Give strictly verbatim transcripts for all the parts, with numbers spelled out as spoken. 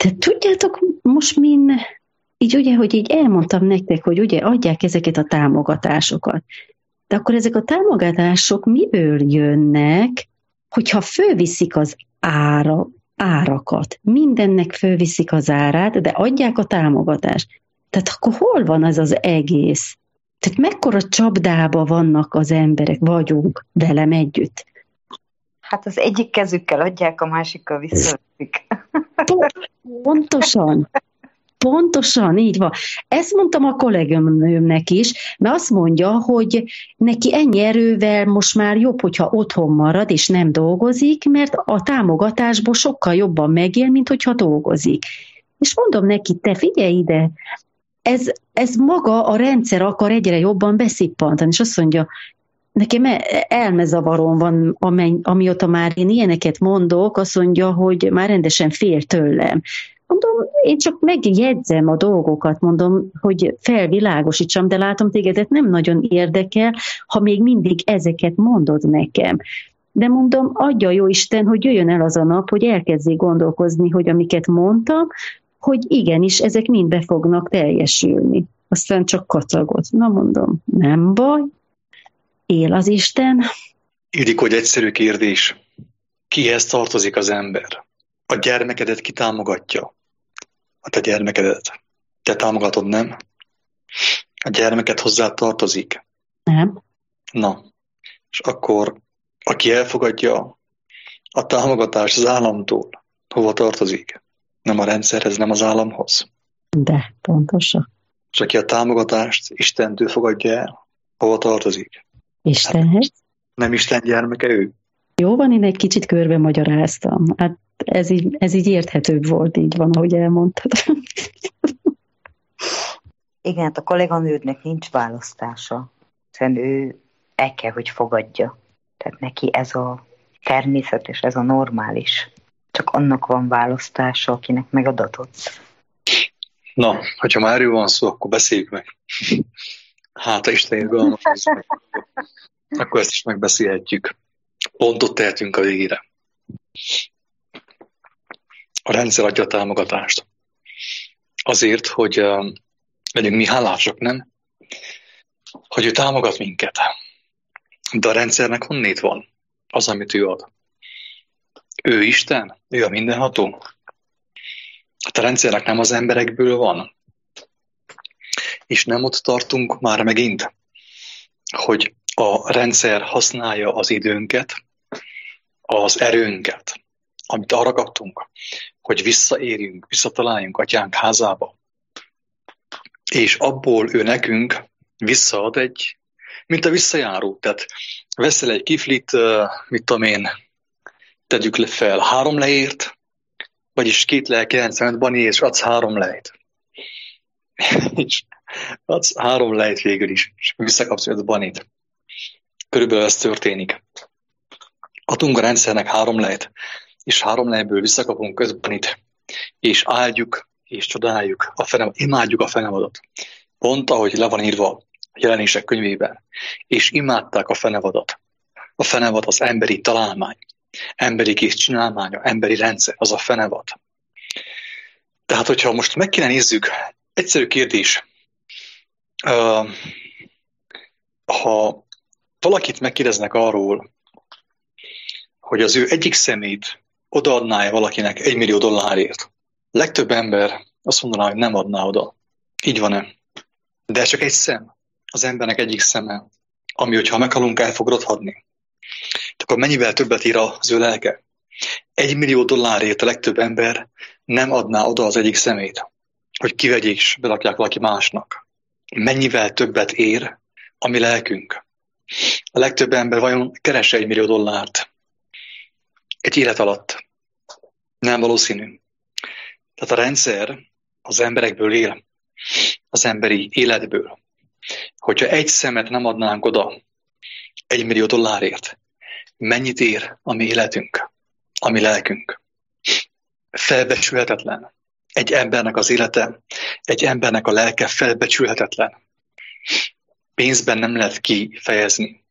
te tudjátok, most min, így ugye, hogy így elmondtam nektek, hogy ugye adják ezeket a támogatásokat. De akkor ezek a támogatások miből jönnek, hogyha fölviszik az ára, árakat, mindennek fölviszik az árát, de adják a támogatást. Tehát akkor hol van az az egész? Tehát mekkora csapdába vannak az emberek, vagyunk velem együtt? Hát az egyik kezükkel adják, a másikkal visszaveszik. Pontosan. Pontosan, így van. Ezt mondtam a kolléganőmnek is, mert azt mondja, hogy neki ennyi erővel most már jobb, hogyha otthon marad és nem dolgozik, mert a támogatásból sokkal jobban megél, mint hogyha dolgozik. És mondom neki, te figyelj ide, ez, ez maga a rendszer akar egyre jobban beszippantani, és azt mondja, nekem elmezavaron van, amióta már én ilyeneket mondok, azt mondja, hogy már rendesen fél tőlem. Mondom, én csak megjegyzem a dolgokat, mondom, hogy felvilágosítsam, de látom tégedet nem nagyon érdekel, ha még mindig ezeket mondod nekem. De mondom, adja jó Isten, hogy jöjjön el az a nap, hogy elkezdjék gondolkozni, hogy amiket mondtam, hogy igenis, ezek mind be fognak teljesülni. Aztán csak kacagott. Na mondom, nem baj, él az Isten. Ildikó, egy egyszerű kérdés. Kihez tartozik az ember? A gyermekedet ki támogatja? A te gyermekedet. Te támogatod, nem? A gyermeked hozzá tartozik? Nem. Na, és akkor aki elfogadja a támogatást az államtól, hova tartozik? Nem a rendszerhez, nem az államhoz. De, pontosan. És aki a támogatást Istentől fogadja el, hova tartozik? Istenhez. Hát, nem Isten gyermeke ő? Jó van, én egy kicsit körbe magyaráztam. Hát ez így, ez így érthetőbb volt, így van, ahogy elmondtad. Igen, hát a kolléganődnek nincs választása. Hiszen ő el kell, hogy fogadja. Tehát neki ez a természetes, ez a normális. Csak annak van választása, akinek megadatott. Na, hogyha már erről van szó, akkor beszéljük meg. Hát, Isten irgalmas, akkor ezt is megbeszélhetjük. Pontot tehetünk a végére. A rendszer adja a támogatást. Azért, hogy uh, legyünk mi hálásak, nem? Hogy ő támogat minket. De a rendszernek honnét van az, amit ő ad? Ő Isten? Ő a mindenható? Hát a rendszernek nem az emberekből van. És nem ott tartunk már megint, hogy a rendszer használja az időnket, az erőnket, amit arra kaptunk, hogy visszaérjünk, visszataláljunk Atyánk házába. És abból ő nekünk visszaad egy, mint a visszajáró. Tehát veszel egy kiflit, mit tudom én, tegyük le fel három lejért, vagyis két lej kilencvenöt bani, és adsz három lejt. És adsz három lejt végül is, és visszakapsz öt banit. Körülbelül ez történik. Adunk a rendszernek három lejt, és három lejből visszakapunk öt banit, és áldjuk, és csodáljuk, a fenevad, imádjuk a fenevadat. Pont ahogy le van írva a Jelenések könyvében. És imádták a fenevadat. A fenevad az emberi találmány, emberi kész csinálmánya, emberi rendszer, az a fenevad. Tehát, hogyha most meg kéne nézzük, egyszerű kérdés. Uh, ha valakit megkérdeznek arról, hogy az ő egyik szemét odaadná-e valakinek egy millió dollárért, legtöbb ember azt mondaná, hogy nem adná oda. Így van-e? De csak egy szem, az embernek egyik szeme, ami, hogyha meghalunk, el fog rothadni. Akkor mennyivel többet ír az ő lelke? Egy millió dollárért a legtöbb ember nem adná oda az egyik szemét, hogy kivegyék és belakják valaki másnak. Mennyivel többet ér a mi lelkünk? A legtöbb ember vajon keres egy millió dollárt egy élet alatt? Nem valószínű. Tehát a rendszer az emberekből él, az emberi életből. Hogyha egy szemet nem adnánk oda egy millió dollárért, mennyit ér a mi életünk, a mi lelkünk? Felbecsülhetetlen. Egy embernek az élete, egy embernek a lelke felbecsülhetetlen. Pénzben nem lehet kifejezni.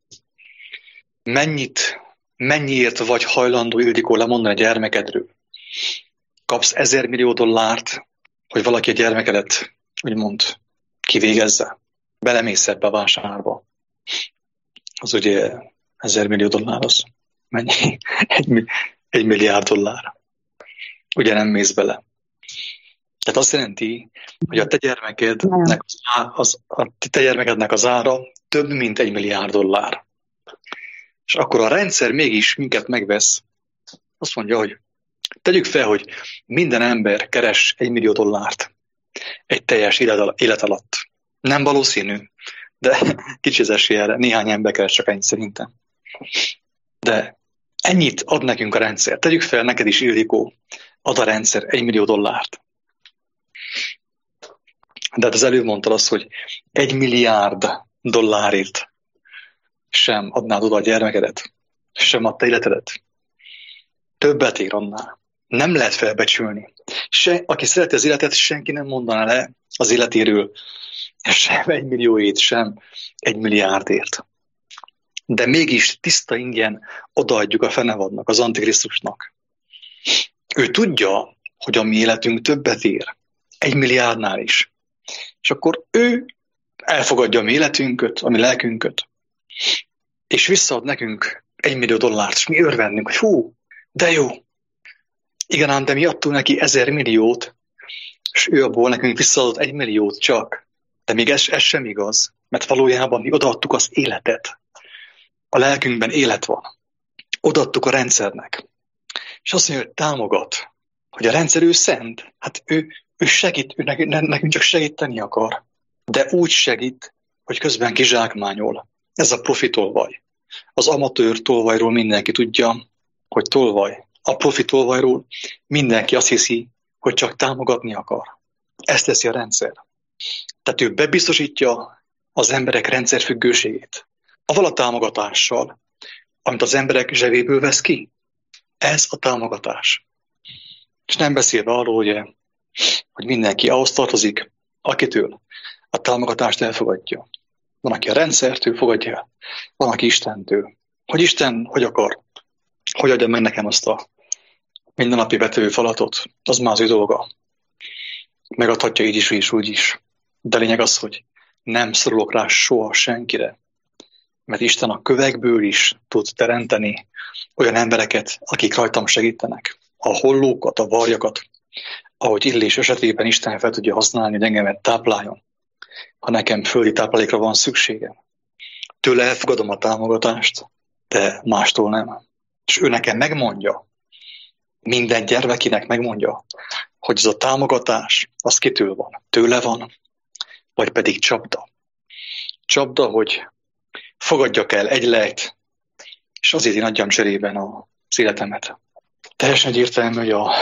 Mennyit, mennyiért vagy hajlandó, Ildikó, lemondani a gyermekedről? kapsz ezer millió dollárt, hogy valaki a gyermekedet, úgymond, kivégezze. Belemész ebbe a vásárba. Az ugye ezer millió dollár, az mennyi? Egy, egy milliárd dollár. Ugye nem mész bele. Tehát azt jelenti, hogy a te gyermekednek az, az, a te gyermekednek az ára több, mint egy milliárd dollár. És akkor a rendszer mégis minket megvesz. Azt mondja, hogy tegyük fel, hogy minden ember keres egy millió dollárt egy teljes élet alatt. Nem valószínű, de kicsi az esélye, néhány ember keres csak ennyi szerintem. De ennyit ad nekünk a rendszer. Tegyük fel, neked is, Ildikó, ad a rendszer egy millió dollárt. De hát az előbb mondtad azt, hogy egy milliárd dollárért sem adnád oda a gyermekedet, sem a te életedet. Többet ér annál. Nem lehet felbecsülni. Se, aki szereti az életet, senki nem mondaná le az életéről sem egy millióért, sem egy milliárdért. De mégis tiszta ingyen odaadjuk a fenevadnak, az Antikrisztusnak. Ő tudja, hogy a mi életünk többet ér. Egy milliárdnál is. És akkor ő elfogadja a mi életünket, a mi lelkünket, és visszaad nekünk egy millió dollárt, és mi örvendünk, hogy hú, de jó. Igen ám, de mi adtunk neki ezer milliót, és ő abból nekünk visszaadott egy milliót csak. De még ez, ez sem igaz, mert valójában mi odaadtuk az életet. A lelkünkben élet van. Odaadtuk a rendszernek. És azt mondja, hogy támogat, hogy a rendszer ő szent. Hát ő, ő segít, ő nekünk csak segíteni akar. De úgy segít, hogy közben kizsákmányol. Ez a profi tolvaj. Az amatőr tolvajról mindenki tudja, hogy tolvaj. A profi tolvajról mindenki azt hiszi, hogy csak támogatni akar. Ezt teszi a rendszer. Tehát ő bebiztosítja az emberek rendszerfüggőségét. Avval a támogatással, amit az emberek zsebéből vesz ki. Ez a támogatás. És nem beszélve arról, ugye, hogy mindenki ahhoz tartozik, akitől a támogatást elfogadja. Van, aki a rendszertől fogadja el, van, aki Istentől. Hogy Isten hogy akar, hogy adja meg nekem azt a mindennapi vetőfalatot, az már az ő dolga. Megadhatja így is, és úgy is. De lényeg az, hogy nem szorulok rá soha senkire, mert Isten a kövekből is tud teremteni olyan embereket, akik rajtam segítenek. A hollókat, a varjakat, ahogy Illés esetében Isten fel tudja használni, hogy engemet tápláljon, ha nekem földi táplálékra van szükségem. Tőle elfogadom a támogatást, de mástól nem. És ő nekem megmondja, minden gyermekinek megmondja, hogy ez a támogatás, az kitől van? Tőle van, vagy pedig csapda. Csapda, hogy fogadjak el egy lejt, és azért én adjam cserében az életemet. Teljesen egyértelmű, hogy a,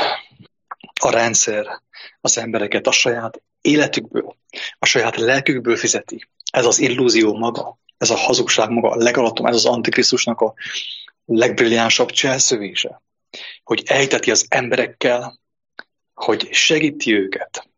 a rendszer az embereket a saját életükből, a saját lelkükből fizeti. Ez az illúzió maga, ez a hazugság maga, a legalattom, ez az Antikrisztusnak a legbrilliánsabb cselszövése, hogy ejteti az emberekkel, hogy segíti őket.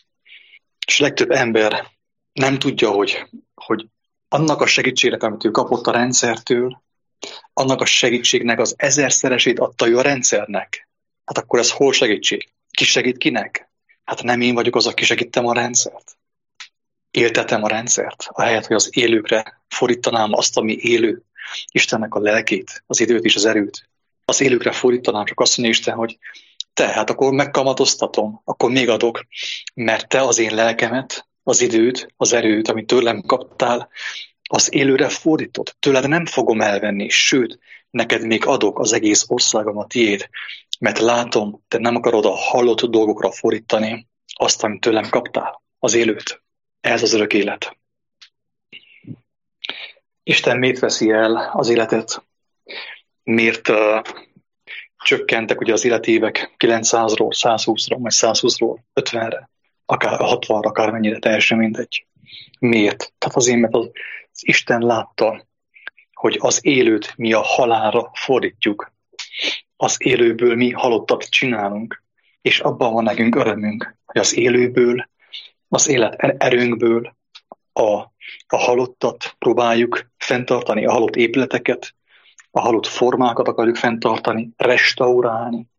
És legtöbb ember nem tudja, hogy, hogy annak a segítségnek, amit ő kapott a rendszertől, annak a segítségnek az ezerszeresét adta ő a rendszernek. Hát akkor ez hol segítség? Ki segít kinek? Hát nem én vagyok az, aki segítem a rendszert. Éltetem a rendszert, ahelyett, hogy az élőkre fordítanám azt, ami élő. Istennek a lelkét, az időt és az erőt. Az élőkre fordítanám, csak azt mondja Isten, hogy te, hát akkor megkamatoztatom, akkor még adok, mert te az én lelkemet, az időt, az erőt, amit tőlem kaptál, az élőre fordítod. Tőled nem fogom elvenni, sőt, neked még adok az egész országom a tiéd, mert látom, te nem akarod a hallott dolgokra fordítani azt, amit tőlem kaptál, az élőt. Ez az örök élet. Isten miért veszi el az életet? Miért uh, csökkentek ugye az életévek kilencszázról, százhúszra, majd százhúszról, ötvenre, akár hatvanra, akár mennyire, teljesen mindegy. Miért? Tehát azért, mert az, az Isten látta, hogy az élőt mi a halálra fordítjuk. Az élőből mi halottat csinálunk, és abban van nekünk örömünk, hogy az élőből, az élet erőnkből a, a halottat próbáljuk fenntartani, a halott épületeket, a halott formákat akarjuk fenntartani, restaurálni,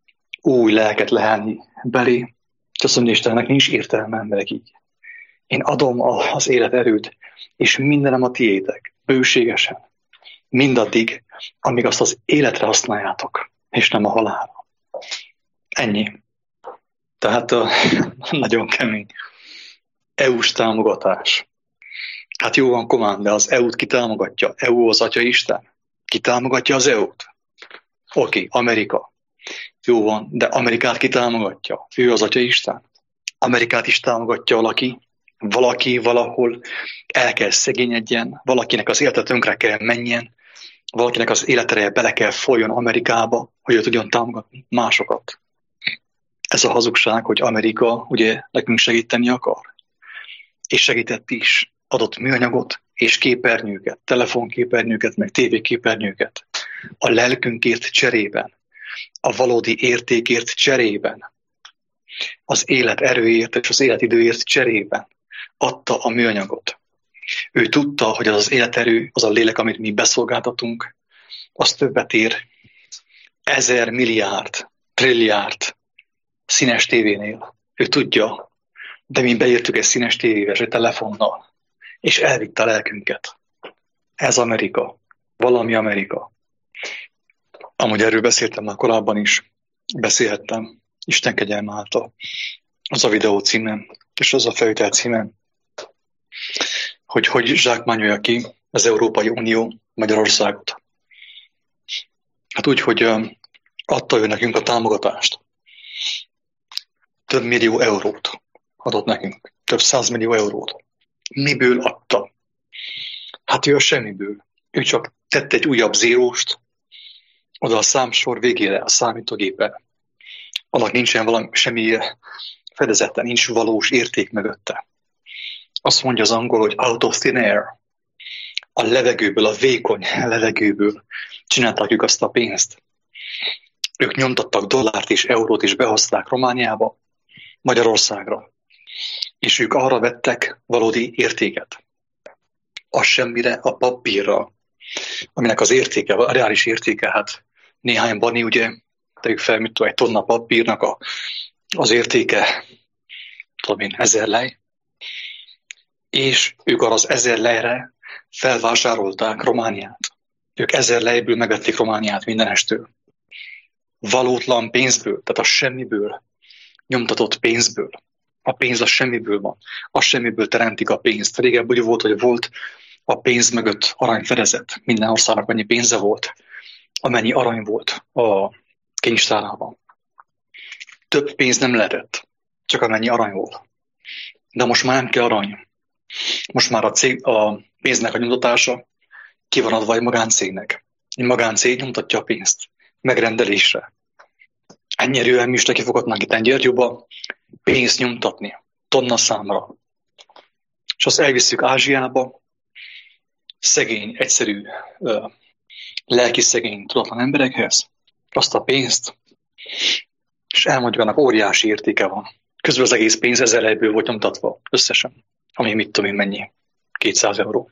új lelket lehelni belé, és azt mondja Istennek, nincs értelme emberek így. Én adom az életerőt, és mindenem a tiétek, bőségesen, mindaddig, amíg azt az életre használjátok, és nem a halálra. Ennyi. Tehát uh, nagyon kemény. é u-s támogatás. Hát jó van, komán, de az é u-t ki támogatja? é u az Atya Isten. Ki támogatja az é u-t? Oké, okay, Amerika. Jó van, de Amerikát ki támogatja? Ő az Atya Isten. Amerikát is támogatja valaki, valaki valahol el kell szegényedjen, valakinek az élete tönkre kell menjen, valakinek az életereje bele kell folyjon Amerikába, hogy ő tudjon támogatni másokat. Ez a hazugság, hogy Amerika ugye nekünk segíteni akar. És segített is, adott műanyagot és képernyőket, telefonképernyőket, meg tévéképernyőket. A lelkünkért cserében, a valódi értékért cserében, az élet erőért és az életidőért cserében adta a műanyagot. Ő tudta, hogy az az életerő, az a lélek, amit mi beszolgáltatunk, az többet ér ezer milliárd, trilliárd színes tévénél. Ő tudja, de mi beírtuk egy színes tévével, egy telefonnal, és elvitte a lelkünket. Ez Amerika. Valami Amerika. Amúgy erről beszéltem már korábban is, beszélhettem, Isten kegyelme által. Az a videó címem, és az a felvétel címem, hogy hogy zsákmányolja ki az Európai Unió Magyarországot. Hát úgy, hogy adta ő nekünk a támogatást. Több millió eurót adott nekünk. Több százmillió eurót. Miből adta? Hát ő a semmiből. Ő csak tett egy újabb zéróst oda a számsor végére a számítógépen. Annak nincsen valami, semmi fedezete, nincs valós érték mögötte. Azt mondja az angol, hogy out of thin air. A levegőből, a vékony levegőből csinálták ők azt a pénzt. Ők nyomtattak dollárt és eurót és behozták Romániába, Magyarországra. És ők arra vettek valódi értéket. A semmire, a papírra, aminek az értéke, a reális értéke, hát néhány bani, ugye, tegyük fel, mit tudom, egy tonna papírnak a, az értéke, tudom én, ezer lej. És ők arra az ezer lejre felvásárolták Romániát. Ők ezer lejből megvették Romániát mindenestől. Valótlan pénzből, tehát a semmiből, nyomtatott pénzből. A pénz a semmiből van. A semmiből teremtik a pénzt. Régebb úgy volt, hogy volt a pénz mögött aranyfedezet. Minden országnak annyi pénze volt, amennyi arany volt a kincstárában. Több pénz nem lehetett, csak amennyi arany volt. De most már nem kell arany. Most már a, cég, a pénznek a nyomtatása ki van adva egy magáncégnek. Egy magáncég nyomtatja a pénzt megrendelésre. Ennyi erően mi is neki fogadnánk itt Gyergyóba pénzt nyomtatni, tonna számra. És azt elvisszük Ázsiába, szegény, egyszerű, lelki szegény, tudatlan emberekhez, azt a pénzt, és elmondjuk, annak óriási értéke van. Közben az egész pénz ezer lejből volt nyomtatva összesen, ami mit tudom én mennyi, kétszáz euró.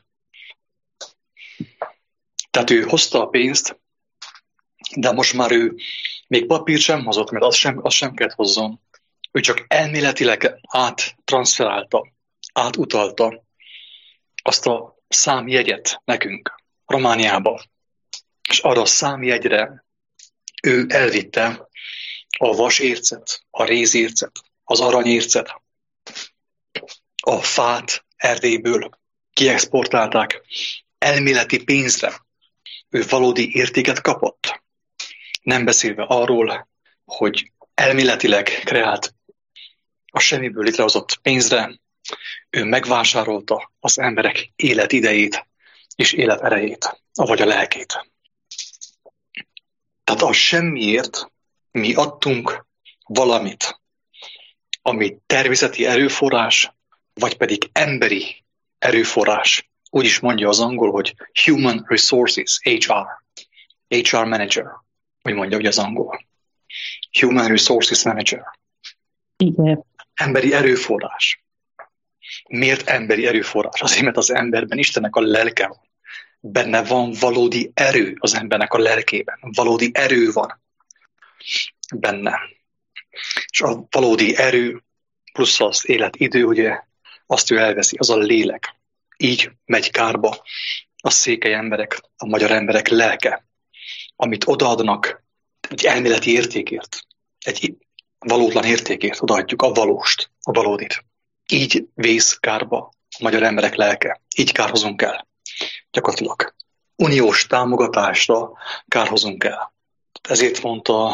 Tehát ő hozta a pénzt, de most már ő még papírt sem hozott, mert azt sem, azt sem kellett hozzon. Ő csak elméletileg áttranszferálta, átutalta azt a számjegyet nekünk Romániába. És arra a számjegyre ő elvitte a vasércet, a rézércet, az aranyércet, a fát Erdélyből kiexportálták elméleti pénzre. Ő valódi értéket kapott. Nem beszélve arról, hogy elméletileg kreált a semmiből létrehozott pénzre, ő megvásárolta az emberek életidejét és életerejét, avagy a lelkét. Tehát a semmiért mi adtunk valamit, ami természeti erőforrás, vagy pedig emberi erőforrás. Úgy is mondja az angol, hogy Human Resources, há er, há er Manager, úgy mondja ugye az angol. Human Resources Manager. Igen. Emberi erőforrás. Miért emberi erőforrás? Azért, mert az emberben Istennek a lelke van. Benne van valódi erő az embernek a lelkében. Valódi erő van benne. És a valódi erő plusz az életidő, ugye, azt ő elveszi, az a lélek. Így megy kárba a székely emberek, a magyar emberek lelke, amit odaadnak egy elméleti értékért, egy valótlan értékért odaadjuk a valóst, a valódit. Így vész kárba a magyar emberek lelke. Így kárhozunk el. Gyakorlatilag uniós támogatásra kárhozunk el. Ezért mondta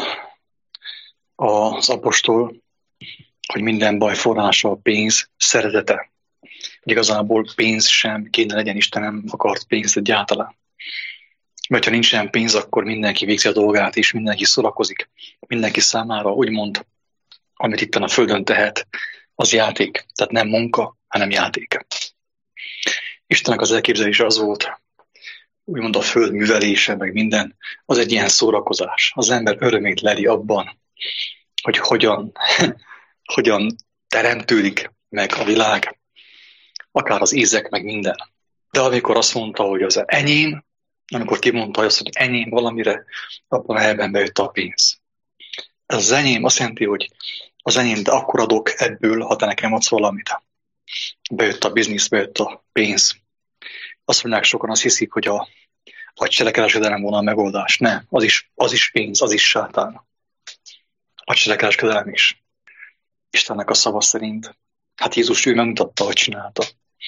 az apostol, hogy minden baj forrása a pénz szeretete. Igazából pénz sem kéne legyen, Isten nem akart pénzt egyáltalán. Mert ha nincsen pénz, akkor mindenki végzi a dolgát, és mindenki szórakozik. Mindenki számára úgymond, amit itt a földön tehet, az játék. Tehát nem munka, hanem játék. Istennek az elképzelése az volt, úgymond a föld művelése, meg minden, az egy ilyen szórakozás. Az ember örömét leli abban, hogy hogyan, hogyan teremtődik meg a világ, akár az ízek, meg minden. De amikor azt mondta, hogy az enyém, amikor kimondta azt, hogy enyém valamire, abban a helyben bejött a pénz. Ez az enyém azt jelenti, hogy az enyém, de akkor adok ebből, ha te nekem adsz valamit. Bejött a biznisz, bejött a pénz. Azt mondják sokan, azt hiszik, hogy a, a cselekereskedelem volna a megoldás. Ne, az is, az is pénz, az is sátán. A cselekereskedelem is. Istennek a szava szerint. Hát Jézus ő megmutatta, hogy csinálta.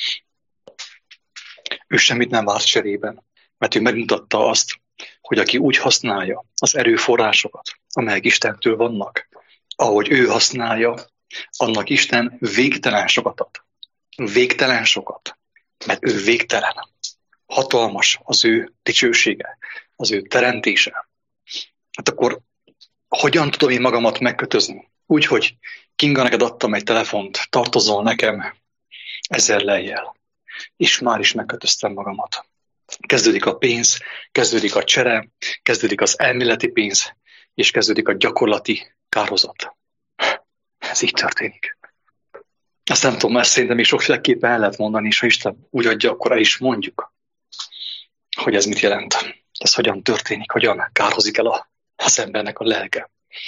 Ő semmit nem várt cserében, mert ő megmutatta azt, hogy aki úgy használja az erőforrásokat, amelyek Istentől vannak, ahogy ő használja, annak Isten végtelen sokat ad. Végtelen sokat, mert ő végtelen. Hatalmas az ő dicsősége, az ő teremtése. Hát akkor hogyan tudom én magamat megkötözni? Úgy, hogy Kinga, neked adtam egy telefont, tartozol nekem ezer lejjel. És már is megkötöztem magamat. Kezdődik a pénz, kezdődik a csere, kezdődik az elméleti pénz, és kezdődik a gyakorlati kárhozat. Ez így történik. Ezt nem tudom, mert szerintem még sokféleképpen el lehet mondani, és ha Isten úgy adja, akkor el is mondjuk, hogy ez mit jelent. Ez hogyan történik, hogyan kárhozik el a, az embernek a lelke.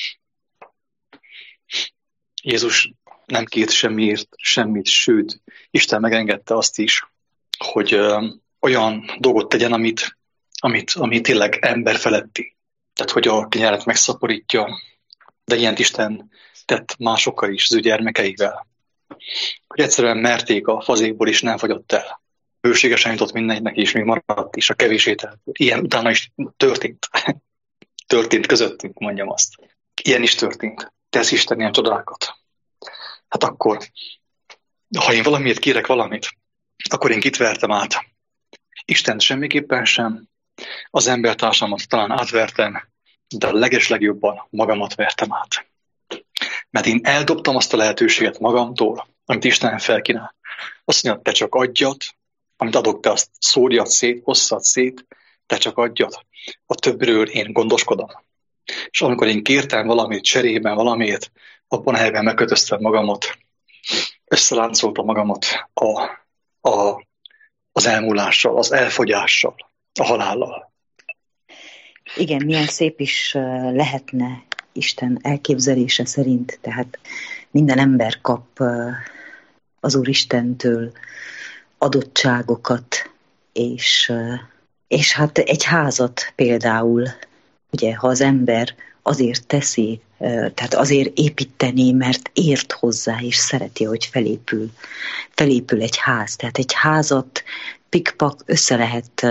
Jézus nem kért semmiért semmit, sőt, Isten megengedte azt is, hogy ö, olyan dolgot tegyen, amit, amit, amit tényleg ember feletti. Tehát, hogy a kenyeret megszaporítja, de ilyent Isten tett másokkal is, az ő gyermekeivel. Hogy egyszerűen merték a fazékból, és nem fagyott el. Bőségesen jutott mindenkinek, és még maradt is a kevés ételből. Ilyen utána is történt. Történt közöttünk, mondjam azt. Ilyen is történt. Tesz Isten ilyen csodákat. Hát akkor, ha én valamiért kérek valamit, akkor én kit vertem át? Istent semmiképpen sem. Az embertársamat talán átvertem, de a legeslegjobban magamat vertem át. Mert én eldobtam azt a lehetőséget magamtól, amit Isten felkínál. Azt mondja, te csak adjad, amit adok, te azt szórjad szét, osszad szét, te csak adjad. A többről én gondoskodom. És amikor én kértem valamit cserében, valamit, abban a helyben megkötöztem magamat, összeláncoltam magamat a, a, az elmúlással, az elfogyással, a halállal. Igen, milyen szép is lehetne Isten elképzelése szerint, tehát minden ember kap az Úristentől adottságokat, és, és hát egy házat például, ugye, ha az ember azért teszi, tehát azért építeni, mert ért hozzá, és szereti, hogy felépül, felépül egy ház. Tehát egy házat pikpak össze lehet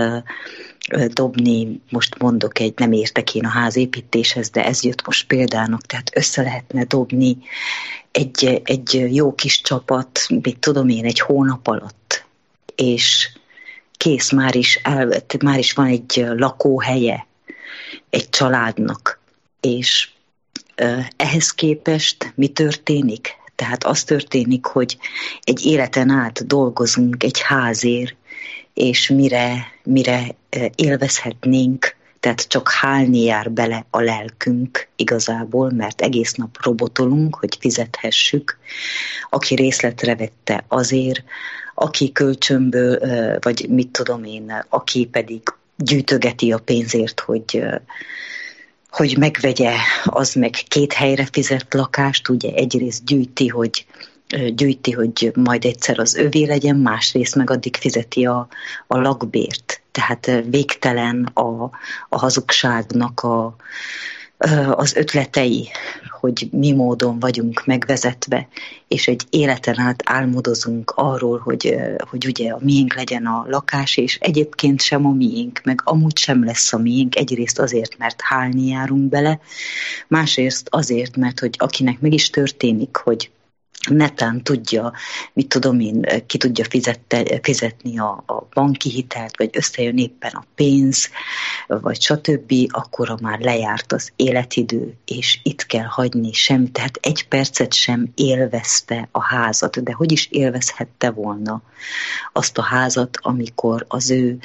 dobni, most mondok egy, nem értek én a házépítéshez, de ez jött most példának, tehát össze lehetne dobni egy, egy jó kis csapat, mit tudom én, egy hónap alatt, és kész, már is, el, már is van egy lakóhelye egy családnak, és ehhez képest mi történik? Tehát az történik, hogy egy életen át dolgozunk egy házért, és mire, mire élvezhetnénk, tehát csak hálni jár bele a lelkünk igazából, mert egész nap robotolunk, hogy fizethessük. Aki részletre vette azért, aki kölcsönből, vagy mit tudom én, aki pedig gyűjtögeti a pénzért, hogy, hogy megvegye, az meg két helyre fizet lakást, ugye egyrészt gyűjti, hogy gyűjti, hogy majd egyszer az övé legyen, másrészt meg addig fizeti a, a lakbért. Tehát végtelen a, a hazugságnak a, az ötletei, hogy mi módon vagyunk megvezetve, és egy életen át álmodozunk arról, hogy, hogy ugye a miénk legyen a lakás, és egyébként sem a miénk, meg amúgy sem lesz a miénk, egyrészt azért, mert hálni járunk bele, másrészt azért, mert hogy akinek meg is történik, hogy netán tudja, mit tudom én, ki tudja fizette, fizetni a, a banki hitelt, vagy összejön éppen a pénz, vagy stb., akkor már lejárt az életidő, és itt kell hagyni sem, tehát egy percet sem élvezte a házat, de hogy is élvezhette volna azt a házat, amikor az ő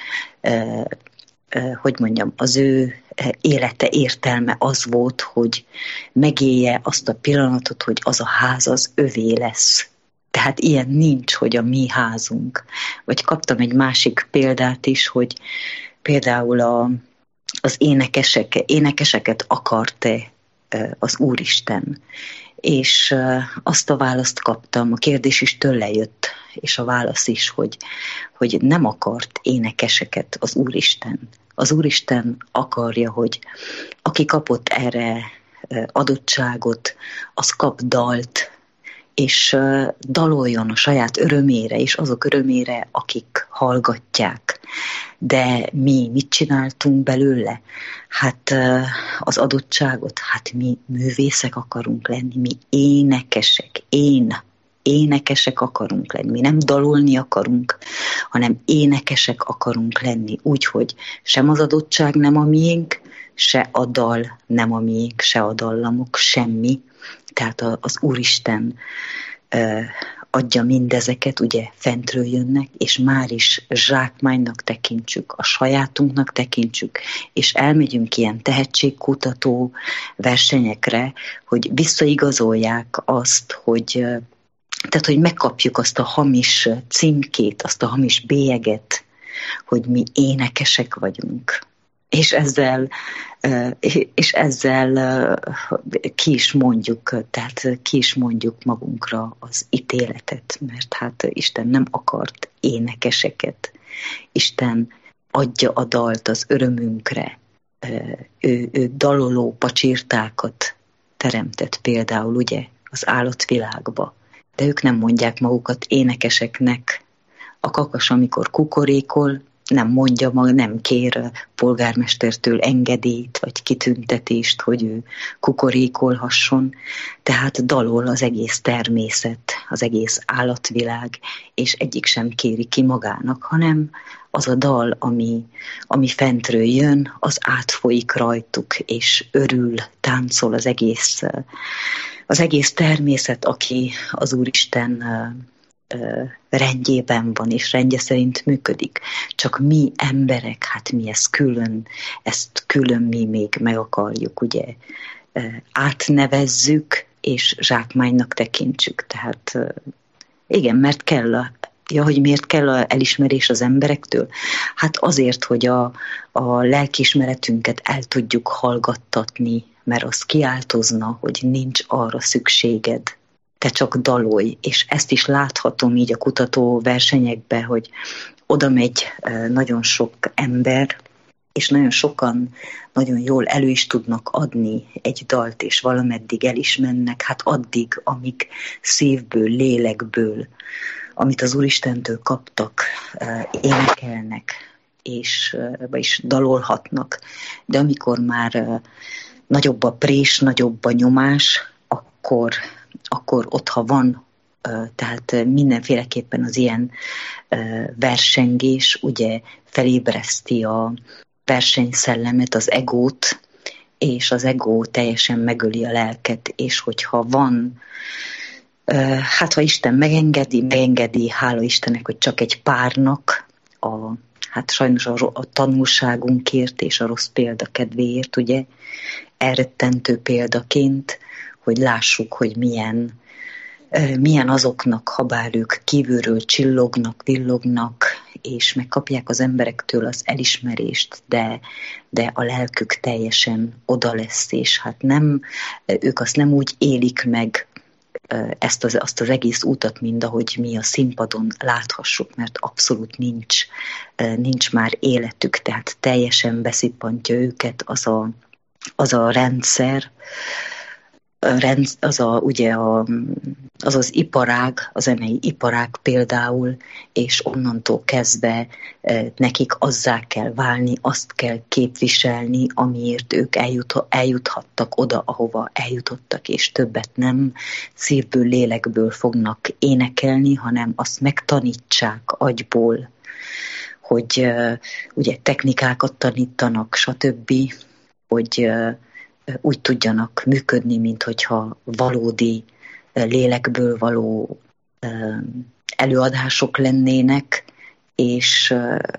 hogy mondjam, az ő élete értelme az volt, hogy megélje azt a pillanatot, hogy az a ház az övé lesz. Tehát ilyen nincs, hogy a mi házunk. Vagy kaptam egy másik példát is, hogy például a, az énekesek, énekeseket akart-e az Úristen. És azt a választ kaptam, a kérdés is tőle jött, és a válasz is, hogy, hogy nem akart énekeseket az Úristen. Az Úristen akarja, hogy aki kapott erre adottságot, az kap dalt, és daloljon a saját örömére, és azok örömére, akik hallgatják. De mi mit csináltunk belőle? Hát az adottságot, hát mi művészek akarunk lenni, mi énekesek, én, énekesek akarunk lenni. Mi nem dalolni akarunk, hanem énekesek akarunk lenni. Úgyhogy sem az adottság nem a miénk, se a dal nem a miénk, se a dallamok, semmi. Tehát az Úristen adja mindezeket, ugye fentről jönnek, és már is zsákmánynak tekintsük, a sajátunknak tekintsük, és elmegyünk ilyen tehetségkutató versenyekre, hogy visszaigazolják azt, hogy, tehát, hogy megkapjuk azt a hamis címkét, azt a hamis bélyeget, hogy mi énekesek vagyunk. És ezzel, és ezzel ki is mondjuk, tehát ki is mondjuk magunkra az ítéletet, mert hát Isten nem akart énekeseket. Isten adja a dalt az örömünkre. Ő, ő daloló pacsirtákat teremtett például, ugye, az állatvilágba. De ők nem mondják magukat énekeseknek. A kakas, amikor kukorékol, nem mondja maga, nem kér polgármestertől engedélyt, vagy kitüntetést, hogy ő kukorékolhasson. Tehát dalol az egész természet, az egész állatvilág, és egyik sem kéri ki magának, hanem az a dal, ami, ami fentről jön, az átfolyik rajtuk, és örül, táncol az egész, az egész természet, aki az Úristen rendjében van, és rendje szerint működik. Csak mi emberek, hát mi ezt külön, ezt külön mi még meg akarjuk, ugye, átnevezzük, és zsákmánynak tekintsük. Tehát igen, mert kell a, ja, hogy miért kell a elismerés az emberektől? Hát azért, hogy a, a lelkiismeretünket el tudjuk hallgattatni, mert az kiáltozna, hogy nincs arra szükséged. Te csak dalolj, és ezt is láthatom így a kutató versenyekben, hogy oda megy nagyon sok ember, és nagyon sokan nagyon jól elő is tudnak adni egy dalt, és valameddig el is mennek, hát addig, amíg szívből, lélekből, amit az Úristentől kaptak, énekelnek, és, és dalolhatnak. De amikor már nagyobb a prés, nagyobb a nyomás, akkor akkor ott, ha van, tehát mindenféleképpen az ilyen versengés, ugye felébreszti a versenyszellemet, az egót, és az egó teljesen megöli a lelket, és hogyha van, hát ha Isten megengedi, megengedi, hála Istennek, hogy csak egy párnak, a, hát sajnos a, a tanulságunkért és a rossz példa kedvéért, ugye, elrettentő példaként, hogy lássuk, hogy milyen, milyen azoknak, habár ők kívülről csillognak, villognak, és megkapják az emberektől az elismerést, de, de a lelkük teljesen oda lesz, és hát nem, ők azt nem úgy élik meg, ezt az, azt az egész útat, mint ahogy mi a színpadon láthassuk, mert abszolút nincs, nincs már életük, tehát teljesen beszippantja őket az a, az a rendszer, az, a, ugye a, az az iparág, a zenei iparág például, és onnantól kezdve nekik azzá kell válni, azt kell képviselni, amiért ők eljut, eljuthattak oda, ahova eljutottak, és többet nem szívből, lélekből fognak énekelni, hanem azt megtanítsák agyból, hogy ugye technikákat tanítanak, stb., hogy úgy tudjanak működni, mint hogyha valódi lélekből való előadások lennének, és,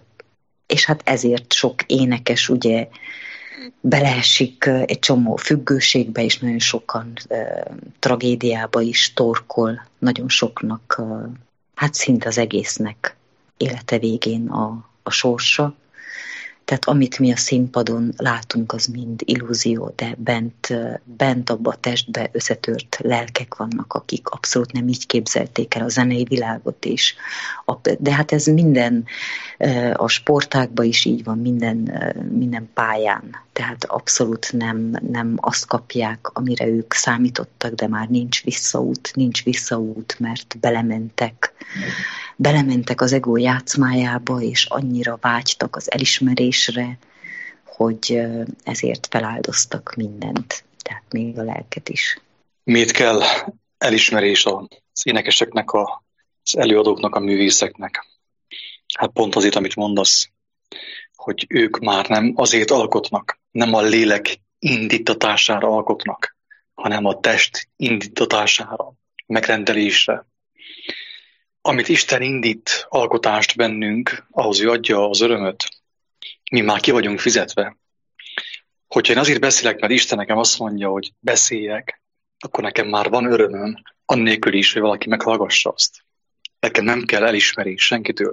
és hát ezért sok énekes ugye beleesik egy csomó függőségbe, és nagyon sokan tragédiába is torkol, nagyon soknak, hát szinte az egésznek élete végén a, a sorsa. Tehát amit mi a színpadon látunk, az mind illúzió, de bent, bent abba a testbe összetört lelkek vannak, akik abszolút nem így képzelték el a zenei világot is. De hát ez minden, a sportágban is így van, minden, minden pályán. Tehát abszolút nem, nem azt kapják, amire ők számítottak, de már nincs visszaút, nincs visszaút, mert belementek. Belementek az ego játszmájába, és annyira vágytak az elismerésre, hogy ezért feláldoztak mindent, tehát még a lelket is. Miért kell elismerés az énekeseknek, az előadóknak, a művészeknek? Hát pont azért, amit mondasz, hogy ők már nem azért alkotnak, nem a lélek indítatására alkotnak, hanem a test indítatására, megrendelésre. Amit Isten indít alkotást bennünk, ahhoz ő adja az örömöt. Mi már ki vagyunk fizetve. Hogyha én azért beszélek, mert Isten nekem azt mondja, hogy beszéljek, akkor nekem már van örömöm, annélkül is, hogy valaki meghallgassa azt. Nekem nem kell elismerés senkitől.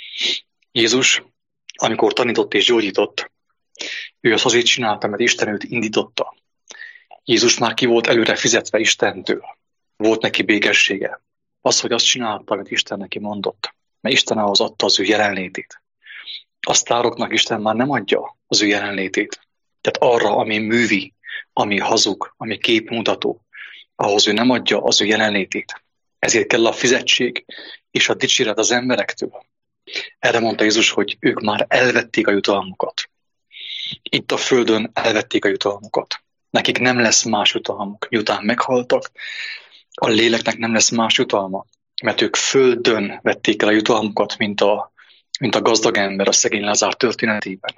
Jézus, amikor tanított és gyógyított, ő azt azért csinálta, mert Isten őt indította. Jézus már ki volt előre fizetve Istentől. Volt neki békessége. Az, hogy azt csinálta, amit Isten neki mondott. Mert Isten ahhoz adta az ő jelenlétét. A sztároknak Isten már nem adja az ő jelenlétét. Tehát arra, ami művi, ami hazug, ami képmutató, ahhoz ő nem adja az ő jelenlétét. Ezért kell a fizetség és a dicséret az emberektől. Erre mondta Jézus, hogy ők már elvették a jutalmukat. Itt a földön elvették a jutalmukat. Nekik nem lesz más jutalmuk. Miután meghaltak, a léleknek nem lesz más jutalma, mert ők földön vették el a jutalmukat, mint a, mint a gazdag ember a szegény Lázár történetében.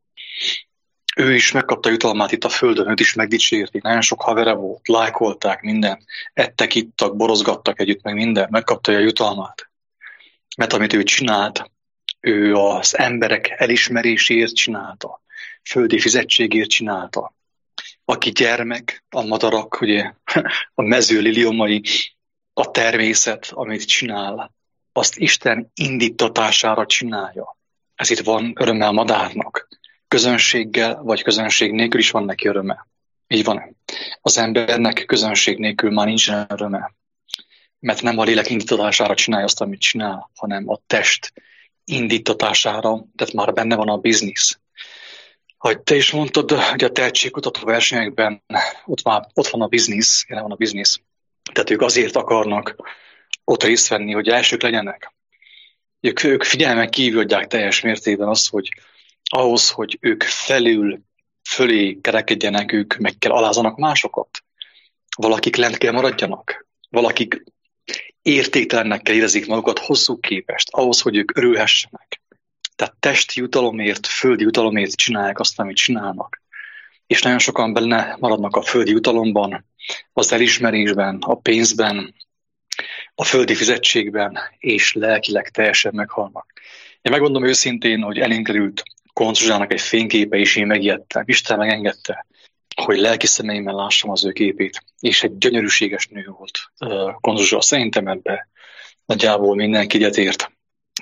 Ő is megkapta a jutalmát itt a földön, őt is megdicsérték, nagyon sok havere volt, lájkolták minden, ettek, ittak, borozgattak együtt, meg minden, megkapta a jutalmát. Mert amit ő csinált, ő az emberek elismerésért csinálta, földi fizetségért csinálta. Aki gyermek, a madarak, ugye, a mező liliomai, a természet, amit csinál, azt Isten indítatására csinálja. Ezért van öröme a madárnak. Közönséggel vagy közönség nélkül is van neki öröme. Így van. Az embernek közönség nélkül már nincsen öröme. Mert nem a lélek indítatására csinálja azt, amit csinál, hanem a test indítatására, tehát már benne van a biznisz. Ahogy te is mondtad, hogy a tehetségkutató versenyekben ott, már, ott van a biznisz, jelen van a biznisz. Tehát ők azért akarnak ott részt venni, hogy elsők legyenek. Ők, ők figyelmen kívül adják teljes mértékben azt, hogy ahhoz, hogy ők felül, fölé kerekedjenek, ők meg kell alázanak másokat. Valakik lent kell maradjanak. Valakik értéktelennek kell érezzék magukat hozzuk képest, ahhoz, hogy ők örülhessenek. Tehát testi jutalomért, földi jutalomért csinálják azt, amit csinálnak. És nagyon sokan benne maradnak a földi jutalomban, az elismerésben, a pénzben, a földi fizetségben, és lelkileg teljesen meghalnak. Én megmondom őszintén, hogy elénk került Koncz Zsuzsának egy fényképe, és én megijedtem. Isten megengedte, hogy lelki szemeimmel lássam az ő képét. És egy gyönyörűséges nő volt Koncz Zsuzsa. Szerintem ebbe nagyjából mindenki egyetért.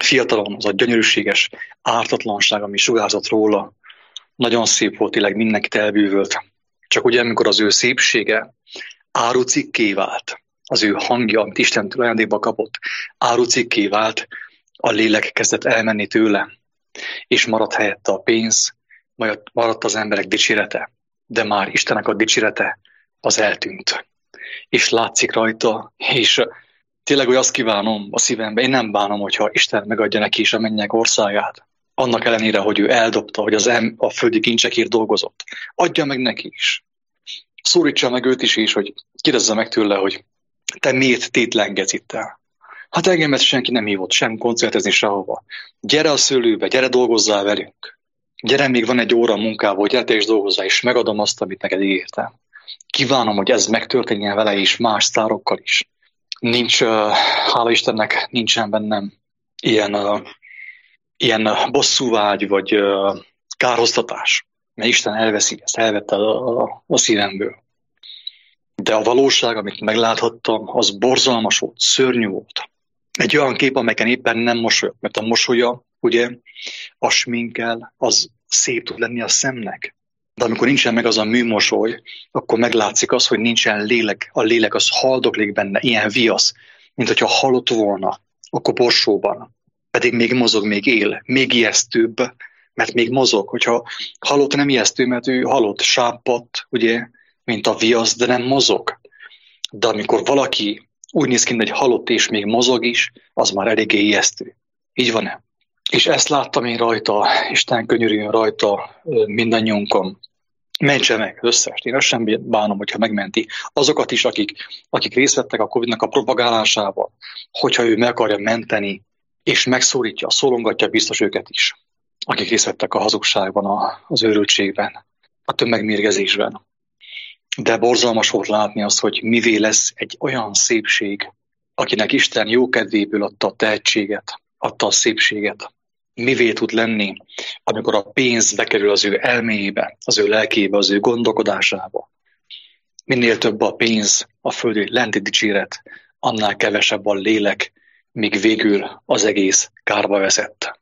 fiatalon, az a gyönyörűséges ártatlanság, ami sugárzott róla, nagyon szép volt, tényleg mindenkit elbűvölt. Csak ugye, amikor az ő szépsége árucikké vált, az ő hangja, amit Istentől ajándékba kapott, árucikké vált, a lélek kezdett elmenni tőle, és maradt helyette a pénz, majd maradt az emberek dicsérete, de már Istennek a dicsérete az eltűnt. És látszik rajta, és tényleg, hogy azt kívánom a szívembe, én nem bánom, hogyha Isten megadja neki is a mennyek országát. Annak ellenére, hogy ő eldobta, hogy az em, a földi kincsekért dolgozott. Adja meg neki is. Szólítsa meg őt is, és hogy kérdezze meg tőle, hogy te miért tétlenkedsz itt el? Hát engemet senki nem hívott sem koncertezni sehova. Gyere a szőlőbe, gyere dolgozzál velünk. Gyere, még van egy óra munkával, gyere te is dolgozzál, és megadom azt, amit neked ígértem. Kívánom, hogy ez megtörténjen vele is, más sztárokkal is. Nincs, hála Istennek, nincsen bennem ilyen, uh, ilyen bosszúvágy, vagy uh, kárhoztatás. Mert Isten elveszi ezt, elvette a, a, a szívemből. De a valóság, amit megláthattam, az borzalmas volt, szörnyű volt. Egy olyan kép, amelyeken éppen nem mosolyog, mert a mosolya, ugye, a sminkkel, az szép tud lenni a szemnek. De amikor nincsen meg az a műmosoly, akkor meglátszik az, hogy nincsen lélek. A lélek az haldoklik benne, ilyen viasz, mint hogyha halott volna a koporsóban. Pedig még mozog, még él, még ijesztőbb, mert még mozog. Hogyha halott, nem ijesztő, mert ő halott, sápadt, ugye, mint a viasz, de nem mozog. De amikor valaki úgy néz ki, mint egy halott és még mozog is, az már eléggé ijesztő. Így van-e? És ezt láttam én rajta, Isten könyörüljön rajta mindannyiunkon. Mentse meg összest. Én azt sem bánom, hogyha megmenti. Azokat is, akik, akik részt vettek a Covidnak a propagálásával, hogyha ő meg akarja menteni, és megszólítja, szólongatja biztos őket is, akik részt vettek a hazugságban, az őrültségben, a tömegmérgezésben. De borzalmas volt látni azt, hogy mivé lesz egy olyan szépség, akinek Isten jókedvéből adta a tehetséget, adta a szépséget. Mivé tud lenni, amikor a pénz bekerül az ő elméjébe, az ő lelkébe, az ő gondolkodásába. Minél több a pénz, a földi lenti dicséret, annál kevesebb a lélek, míg végül az egész kárba veszett.